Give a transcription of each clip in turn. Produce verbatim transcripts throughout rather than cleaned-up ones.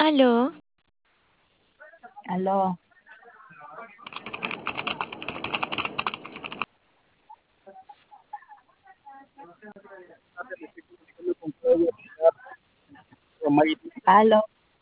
Aló, Aló, aló,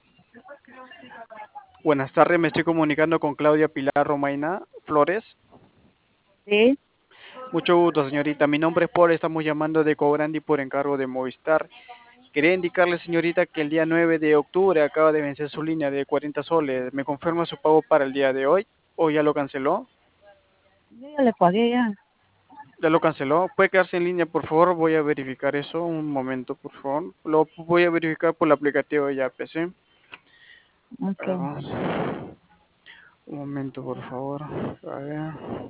Buenas tardes, me estoy comunicando con Claudia Pilar Romaina Flores. sí, Mucho gusto, señorita. Mi nombre es Paul, estamos llamando de Cobrandi por encargo de Movistar. Quería indicarle, señorita, que el día nueve de octubre acaba de vencer su línea de cuarenta soles. ¿Me confirma su pago para el día de hoy o ya lo canceló? yo ya le pagué ya. ¿Ya lo canceló? ¿Puede quedarse en línea, por favor? Voy a verificar eso. Un momento, por favor. Lo voy a verificar por el aplicativo de Yape, ¿sí? Ok, Ah, vamos. Un momento, por favor. A ver.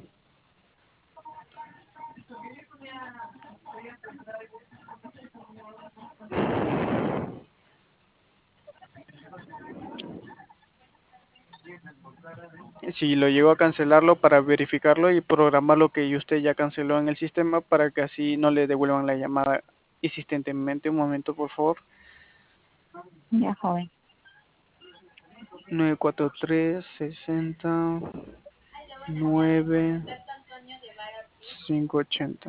Si lo llego a cancelarlo para verificarlo y programar lo que usted ya canceló en el sistema para que así no le devuelvan la llamada insistentemente. Un momento, por favor. ya joven. nueve cuatro tres sesenta nueve cinco ochenta.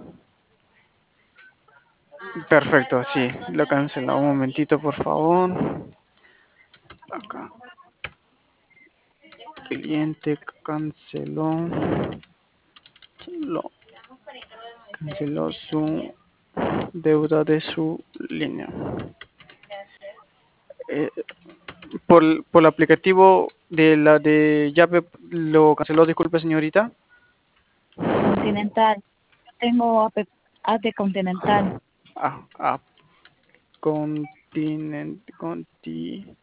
Perfecto, sí, lo cancela. Un momentito, por favor. Acá. Cliente canceló. Lo canceló su deuda de su línea. Eh, por, por el aplicativo de la de llave lo canceló, disculpe, señorita. Continental. Yo tengo A P, A de Continental. Ah, ah, continent, continental.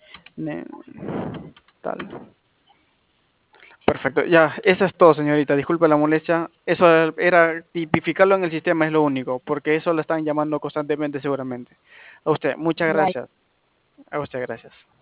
Perfecto, ya, eso es todo, señorita. Disculpe la molestia. Eso era tipificarlo en el sistema, es lo único, porque eso lo están llamando constantemente, seguramente. A usted, muchas Ya, gracias. A usted, gracias.